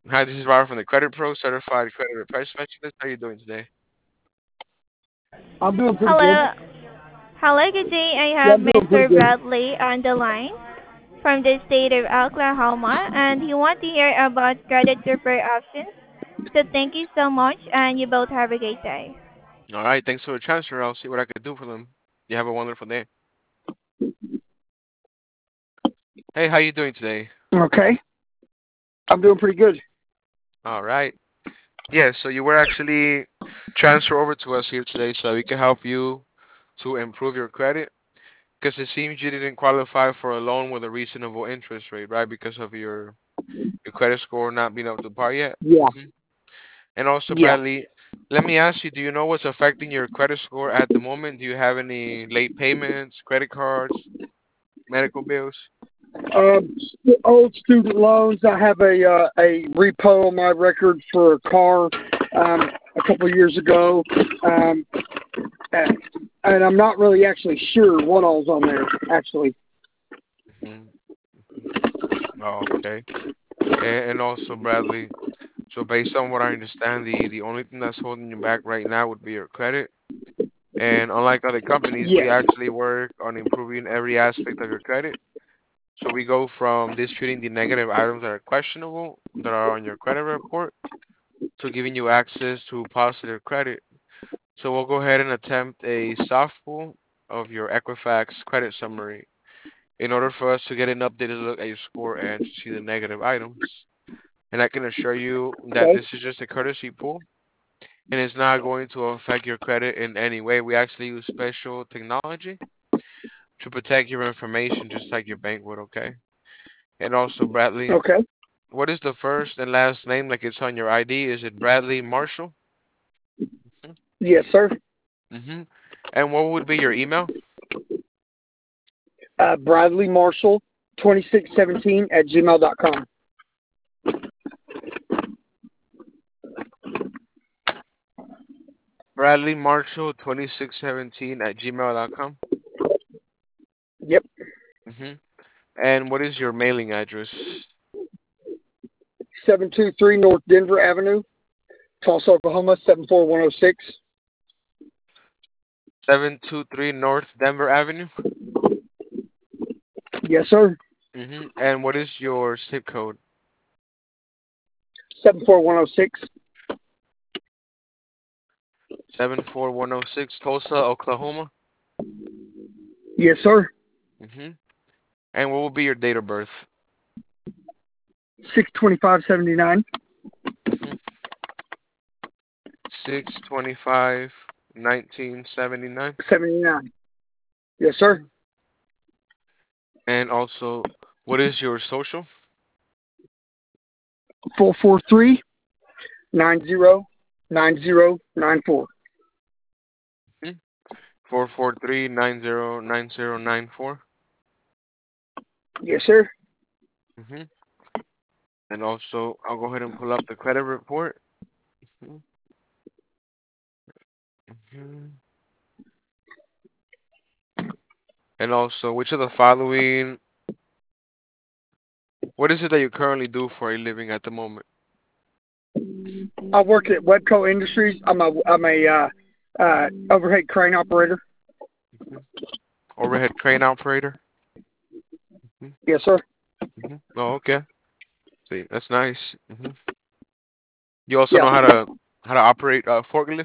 Hi, this is Robert from the Credit Pro, Certified Credit Repair Specialist. How are you doing today? I'm doing pretty good. Hello. Hello, good day. I Yeah, have I'm doing pretty Mr. good. Bradley on the line from the state of Oklahoma, and he wants to hear about credit repair options. So thank you so much, and you both have a great day. All right, thanks for the transfer. I'll see what I can do for them. You have a wonderful day. Hey, how you doing today? Okay, I'm doing pretty good. All right. Yeah, so you were actually transferred over to us here today so we can help you to improve your credit because it seems you didn't qualify for a loan with a reasonable interest rate, right? Because of your credit score not being up to par yet. Yeah, hmm And also, yeah. Bradley, let me ask you, do you know what's affecting your credit score at the moment? Do you have any late payments, credit cards, medical bills? Old student loans. I have a repo on my record for a car a couple of years ago, um, and and I'm not really actually sure what all's on there. Actually, hmm Oh, okay. And also, Bradley, so based on what I understand, the only thing that's holding you back right now would be your credit. And unlike other companies, we yes. actually work on improving every aspect of your credit. So we go from distributing the negative items that are questionable, that are on your credit report, to giving you access to positive credit. So we'll go ahead and attempt a soft pull of your Equifax credit summary in order for us to get an updated look at your score and to see the negative items. And I can assure you that Okay. this is just a courtesy pull and it's not going to affect your credit in any way. We actually use special technology to protect your information just like your bank would, okay? And also, Bradley, Okay. what is the first and last name like it's on your ID? Is it Bradley Marshall? Yes, sir. Mm-hmm. And what would be your email? Bradley Marshall, 2617 at gmail.com. Bradley Marshall 2617 at gmail.com. Yep. Mm-hmm. And what is your mailing address? 723 North Denver Avenue, Tulsa, Oklahoma, 74106. 723 North Denver Avenue. Yes, sir. Mm-hmm. And what is your zip code? 74106. 74106 Tulsa, Oklahoma. Yes, sir. Mm-hmm. And what will be your date of birth? 62579. Mm-hmm. 6/25 1979. 79. Yes, sir. And also, what is your social? 443 909094. Hmm? 443909094. Yes, sir. Mm-hmm. And also, I'll go ahead and pull up the credit report. Mm-hmm. And also, which of the following, what is it that you currently do for a living at the moment? I work at Webco Industries. I'm a overhead crane operator. Hmm. Overhead crane operator. Hmm. Yes, sir. Hmm. Oh, okay. See, that's nice. Hmm. You also Yeah. know how to operate a forklift.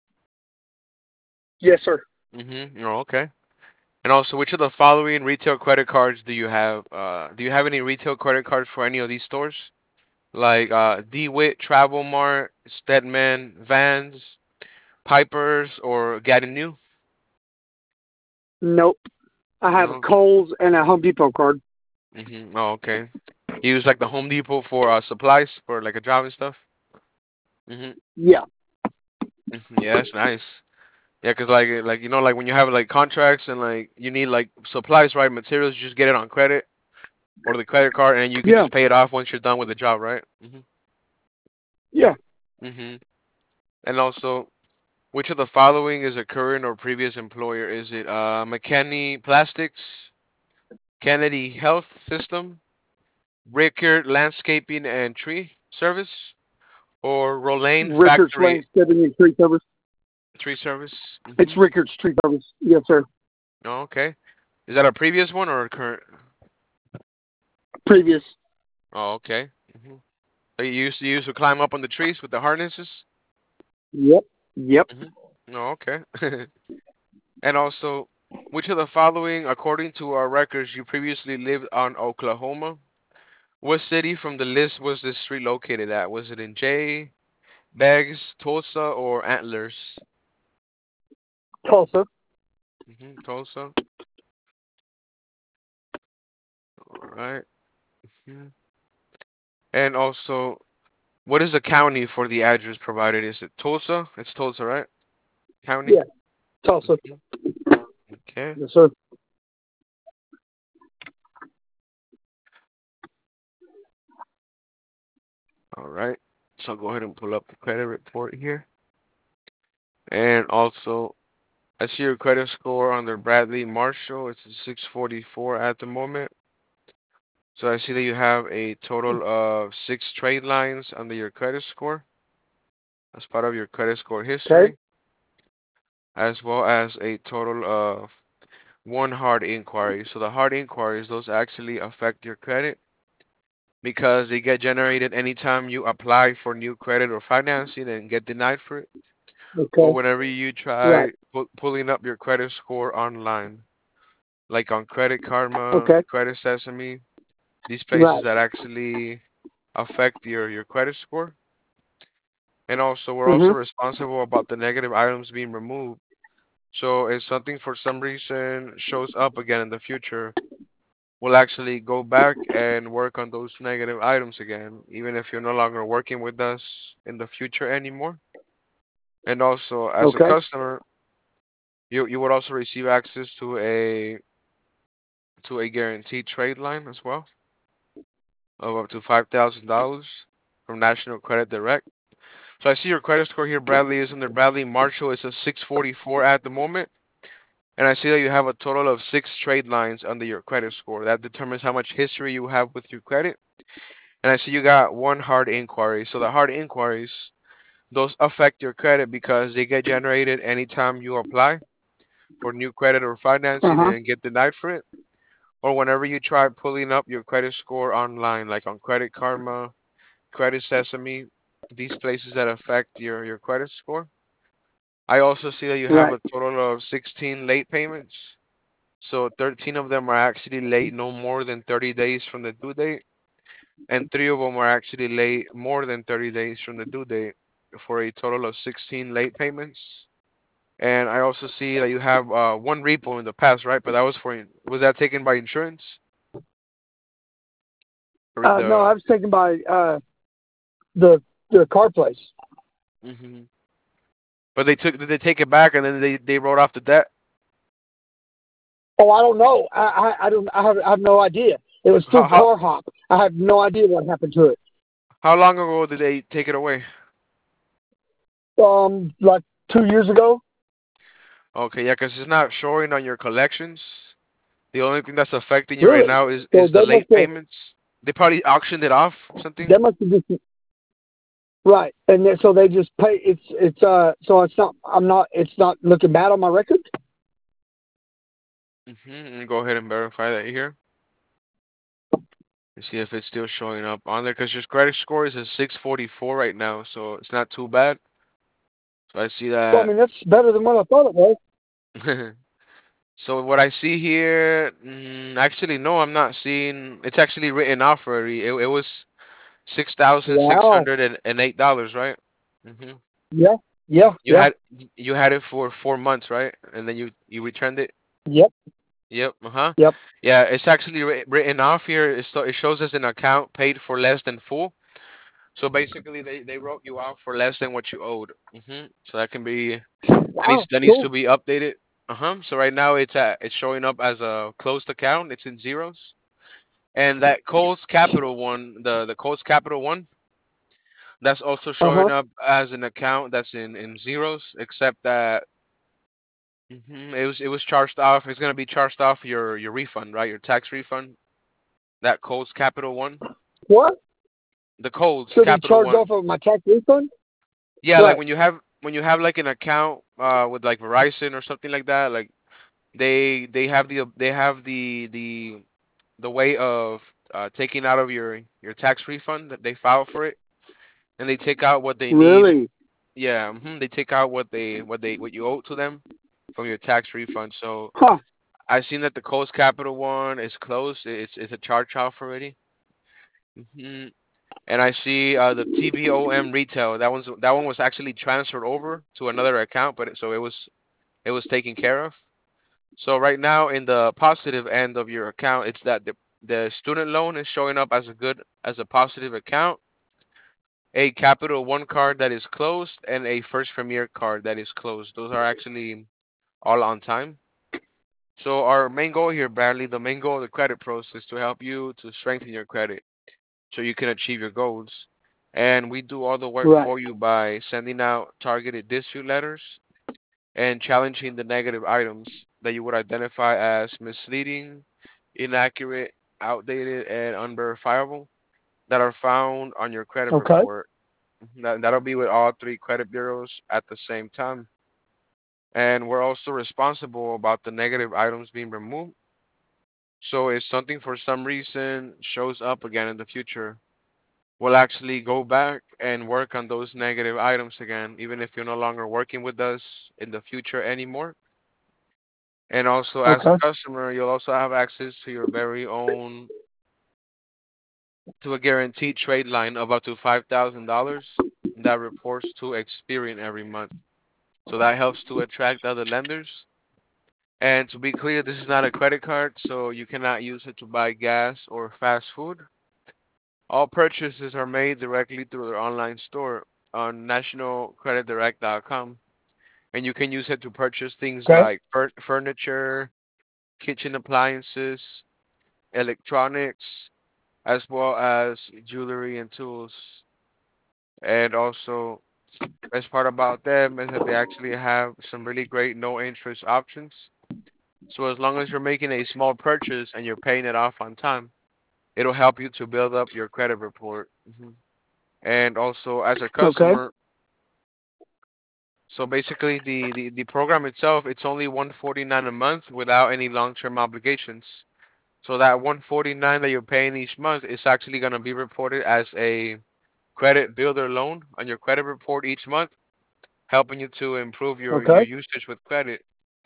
Yes, sir. Mm-hmm. Oh, okay. And also, which of the following retail credit cards do you have? Do you have any retail credit cards for any of these stores? Like DeWitt, Travel Mart, Stedman, Vans, Pipers, or Gatineau? New? Nope. I have a No. Kohl's and a Home Depot card. Mm-hmm. Oh, okay. You use like the Home Depot for supplies for like a job and stuff. Mm-hmm. Yeah. Yeah, that's nice. Yeah, 'cause like like when you have like contracts and like you need like supplies, right? Materials, you just get it on credit or the credit card, and you can Yeah. just pay it off once you're done with the job, right? Mhm. Yeah. Mhm. And also, which of the following is a current or previous employer? Is it McKinney Plastics, Kennedy Health System, Rickard Landscaping and Tree? service or Rolane Rickards Factory Landscaping and Tree Service. tree service? It's Rickards Tree Service. Yes, sir. Oh, okay. Is that a previous one or a current? Previous. Oh, okay. So you used to climb up on the trees with the harnesses? Yep. Yep. hmm Oh, okay. And also, which of the following, according to our records, you previously lived on Oklahoma? What city from the list was this street located at? Was it in Jay, Beggs, Tulsa, or Antlers? Tulsa. Tulsa. All right. Mhm. And also, what is the county for the address provided? Is it Tulsa? It's Tulsa, right? County. Yeah. Tulsa. Mhm. Okay. Yes, sir. All right. So I'll go ahead and pull up the credit report here. And also, I see your credit score under Bradley Marshall. It's a 644 at the moment. So I see that you have a total of 6 trade lines under your credit score as part of your credit score Okay. history, as well as a total of one hard inquiry. So the hard inquiries, those actually affect your credit because they get generated anytime you apply for new credit or financing and get denied for it, or Okay. whenever you Right. try pulling up your credit score online, like on Credit Karma, Okay. Credit Sesame, these places Right. that actually affect your credit score. And also, we're also Mhm. responsible about the negative items being removed. So if something for some reason shows up again in the future, we'll actually go back and work on those negative items again, even if you're no longer working with us in the future anymore. And also, as a Okay. customer, you would also receive access to a guaranteed trade line as well of up to $5,000 from National Credit Direct. So I see your credit score here, Bradley, is under Bradley Marshall. It's a 644 at the moment. And I see that you have a total of 6 trade lines under your credit score. That determines how much history you have with your credit. And I see you got one hard inquiry. So the hard inquiries, those affect your credit because they get generated anytime you apply for new credit or Uh financing huh. and get denied for it. Or whenever you try pulling up your credit score online, like on Credit Karma, Credit Sesame, these places that affect your credit score. I also see that you have Right. a total of 16 late payments. So 13 of them are actually late no more than 30 days from the due date, and 3 of them are actually late more than 30 days from the due date for a total of 16 late payments. And I also see that you have one repo in the past, right? But that was that taken by insurance or No, the I was taken by the the car place. hmm But did they take it back and then they wrote off the debt? Oh, I don't know. I don't. I have no idea. It was How through how Car Hop. I have no idea what happened to it. how long ago did they take it away? Like 2 years ago. Okay, yeah, because it's not showing on your collections. The only thing that's affecting you right Really? now is So is the late payments. They probably auctioned it off or something. they must have just right, and then, so they just pay. So it's not. I'm not. It's not looking bad on my record. Go ahead and verify that here and see if it's still showing up on there. Because your credit score is a 644 right now, so it's not too bad. So I see Well, I that. mean that's better than what I thought it was. So what I see here, actually no, I'm not seeing. It's actually written off already. It was six thousand six Wow. hundred and eight dollars, right? hmm Yeah. Yeah. You Yeah. had you had it for 4 months, right? And then you returned it. Yep. Yep. Uh-huh. Yep. Yeah, it's actually written off here. It shows as an account paid for less than full. So basically, they wrote you off for less than what you owed. So that can be Wow. that needs to Cool. be updated. So right now it's showing up as a closed account. It's in zeros. And that Coles Capital one, the Coles Capital one, that's also Uh showing huh. up as an account that's in zeros, except that it was charged off. It's gonna be charged off your refund, right? Your tax refund. That Coles Capital one. What? The codes, So they Capital charge One. off of my tax refund? Yeah, like Right. when you have like an account with like Verizon or something like that, like they have the way of taking out of your tax refund that they file for it, and they take out what they need. Really? Yeah, they take out what you owe to them from your tax refund. So Huh. I seen that the Coast Capital one is closed. It's a charge off already. hmm And I see the TBOM retail. That one was actually transferred over to another account, so it was taken care of. So right now in the positive end of your account, it's that the student loan is showing up as a positive account, a Capital One card that is closed, and a First Premier card that is closed. Those are actually all on time. So our main goal here, Bradley, the main goal of the credit process is to help you to strengthen your credit so you can achieve your goals. And we do all the work Right. for you by sending out targeted dispute letters and challenging the negative items that you would identify as misleading, inaccurate, outdated, and unverifiable that are found on your credit Okay. report. That'll be with all three credit bureaus at the same time. And we're also responsible about the negative items being removed. So if something for some reason shows up again in the future, we'll actually go back and work on those negative items again, even if you're no longer working with us in the future anymore. And also, as a Okay. customer, you'll also have access to your very own, to a guaranteed trade line of up to $5,000 that reports to Experian every month. So that helps to attract other lenders. And to be clear, this is not a credit card, so you cannot use it to buy gas or fast food. All purchases are made directly through their online store on nationalcreditdirect.com. And you can use it to purchase things Okay. like furniture, kitchen appliances, electronics, as well as jewelry and tools. And also, best part about them is that they actually have some really great no interest options. So as long as you're making a small purchase and you're paying it off on time, it'll help you to build up your credit report. And also, as a Okay. customer, so basically the program itself, it's only 149 a month without any long-term obligations. So that 149 that you're paying each month is actually going to be reported as a credit builder loan on your credit report each month, helping you to improve your Okay. usage with credit.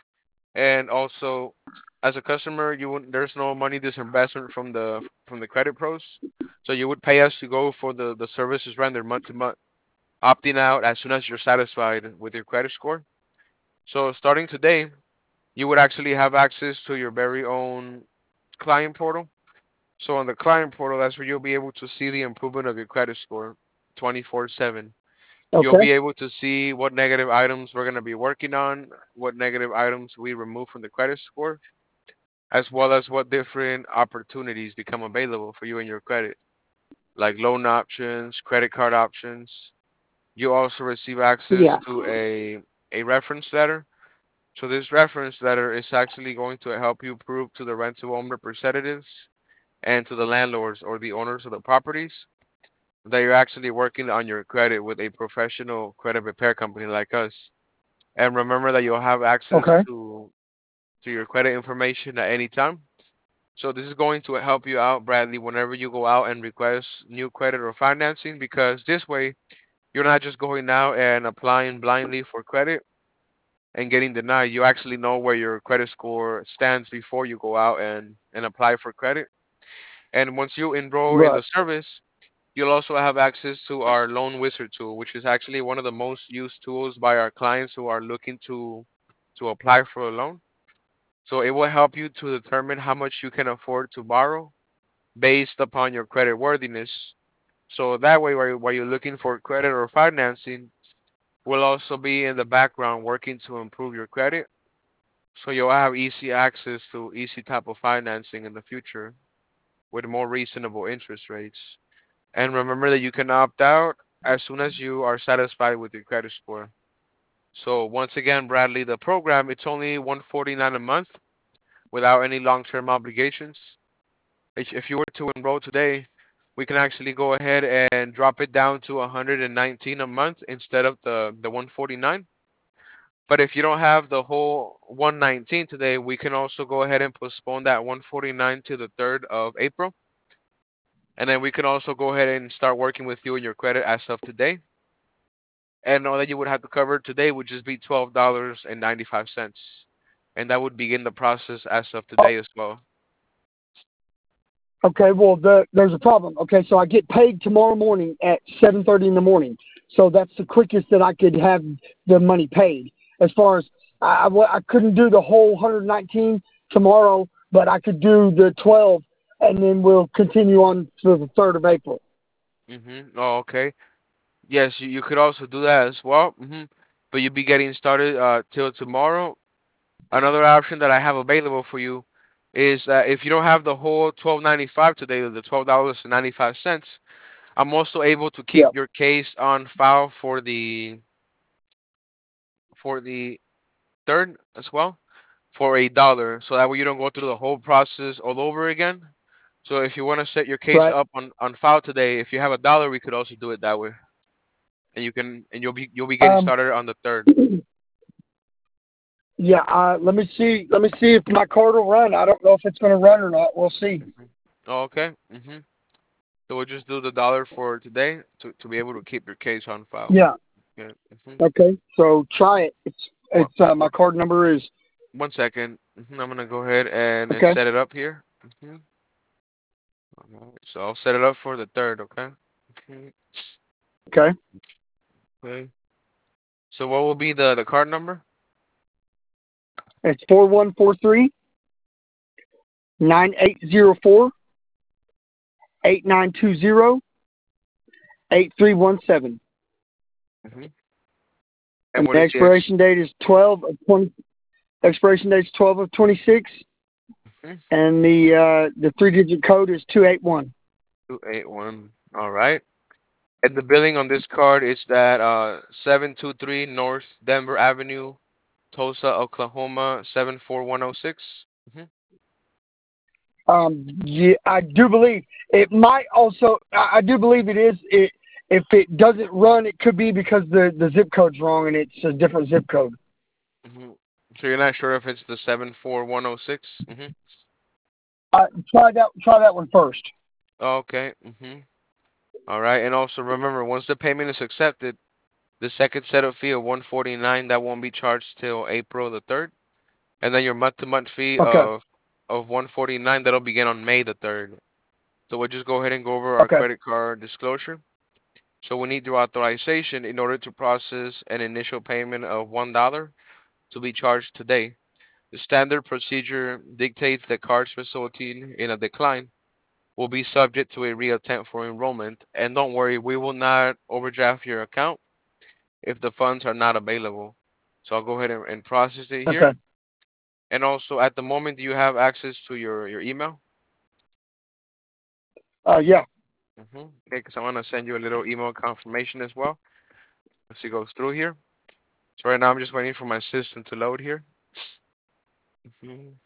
And also, as a customer, there's no money disinvestment from the credit pros. So you would pay us to go for the services rendered month to month, opting out as soon as you're satisfied with your credit score. So starting today, you would actually have access to your very own client portal. So on the client portal, that's where you'll be able to see the improvement of your credit score 24/7. You'll Okay. be able to see what negative items we're going to be working on, what negative items we remove from the credit score, as well as what different opportunities become available for you in your credit, like loan options, credit card options. You also receive access Yeah. to a reference letter. So this reference letter is actually going to help you prove to the rent-to-own representatives and to the landlords or the owners of the properties that you're actually working on your credit with a professional credit repair company like us. And remember that you'll have access Okay. to your credit information at any time. So this is going to help you out, Bradley, whenever you go out and request new credit or financing, because this way you're not just going out and applying blindly for credit and getting denied. You actually know where your credit score stands before you go out and apply for credit. And once you enroll in Right. the service, you'll also have access to our Loan Wizard tool, which is actually one of the most used tools by our clients who are looking to apply for a loan. So it will help you to determine how much you can afford to borrow based upon your credit worthiness. So that way, while you're looking for credit or financing, we'll also be in the background working to improve your credit. So you'll have easy access to easy type of financing in the future with more reasonable interest rates. And remember that you can opt out as soon as you are satisfied with your credit score. So once again, Bradley, the program it's only 149 a month without any long-term obligations. If you were to enroll today, we can actually go ahead and drop it down to 119 a month instead of the 149. But if you don't have the whole 119 today, we can also go ahead and postpone that 149 to the 3rd of April. And then we can also go ahead and start working with you and your credit as of today. And all that you would have to cover today would just be $12.95. And that would begin the process as of Oh, today as well. okay. Well, there's a problem. Okay, so I get paid tomorrow morning at 7:30 in the morning. So that's the quickest that I could have the money paid. As far as I couldn't do the whole 119 tomorrow, but I could do the 12, and then we'll continue on to the 3rd of April. Oh, okay. Yes, you could also do that as well. But you'll be getting started till tomorrow. Another option that I have available for you is that if you don't have the whole 12.95 today, the $12.95, I'm also able to keep Yeah. your case on file for the third as well for $1. So that way you don't go through the whole process all over again. So if you want to set your case Right. up on file today, if you have $1, we could also do it that way, and you'll be getting Um. started on the third. Yeah. Let me see. Let me see if my card will run. I don't know if it's going to run or not. We'll see. Mhm. Oh, okay. So we'll just do the dollar for today to be able to keep your case on file. Yeah. Yeah. Okay. So try it. One, My one, card number is 1 second. I'm gonna go ahead and okay. set it up here. hmm Alright, so I'll set it up for the third. Okay. Mhm. Okay. Okay. So what will be the card number? It's 4143 9804 8920 8317. hmm And And what the is the ex? expiration date is 12 of 20. Expiration date is 12 of 26, mhm, and the 3-digit code is 281. 281. All right. And the billing on this card is that 723 North Denver Avenue, Tulsa, Oklahoma 74106. Yeah, I do believe it might also. I do believe it is. If it doesn't run, it could be because the zip code's wrong and it's a different zip code. hmm So you're not sure if it's the 74106? Try that one first. Okay. All right. And also remember, once the payment is accepted, the second setup fee of 149 that won't be charged till April the 3rd, and then your month-to-month fee Okay. of 149 that'll begin on May the 3rd. So we'll just go ahead and go over our Okay. credit card disclosure. So we need your authorization in order to process an initial payment of $1 to be charged today. The standard procedure dictates that cards resulting in a decline will be subject to a reattempt for enrollment. And don't worry, we will not overdraft your account if the funds are not available. So I'll go ahead and process it here. Okay. And also, at the moment, do you have access to your email? Yeah. Okay, because I want to send you a little email confirmation as well as it goes through here. So right now, I'm just waiting for my system to load here. Mhm.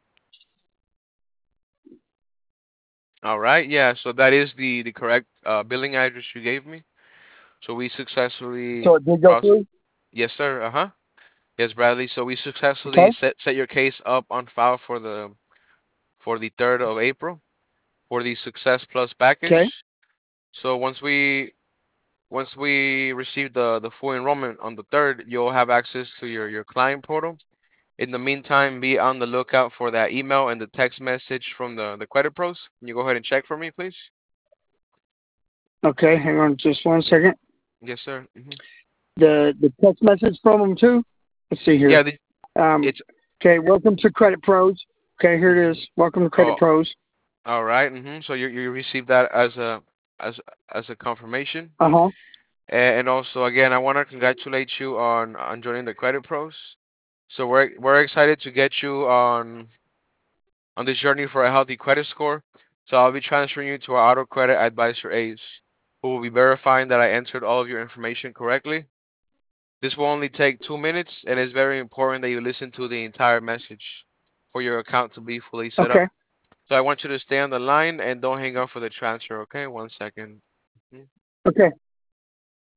All right, yeah. So that is the correct billing address you gave me. So we successfully So it did go processed. through. Yes, sir. Uh-huh. Yes, Bradley. So we successfully Okay. set your case up on file for the 3rd of April for the Success Plus Okay. package. So once we receive the full enrollment on the 3rd, you'll have access to your client portal. In the meantime, be on the lookout for that email and the text message from the credit pros. Can you go ahead and check for me, please? Okay. Hang on just 1 second. Yes, sir. The text message from them too. Let's see here. Yeah, Um. it's Okay. Welcome to Credit Pros. Okay. Here it mhm. is. Welcome to Credit Oh, Pros. all right. So you received that as as a confirmation. Uh huh. And also, again, I want to congratulate you on joining the Credit Pros. So we're excited to get you on this journey for a healthy credit score. So I'll be transferring you to our auto credit advisor Ace, who will be verifying that I entered all of your information correctly. This will only take 2 minutes, and it's very important that you listen to the entire message for your account to be fully set up. Okay. So I want you to stay on the line and don't hang up for the transfer, okay? 1 second. Mhm. Okay.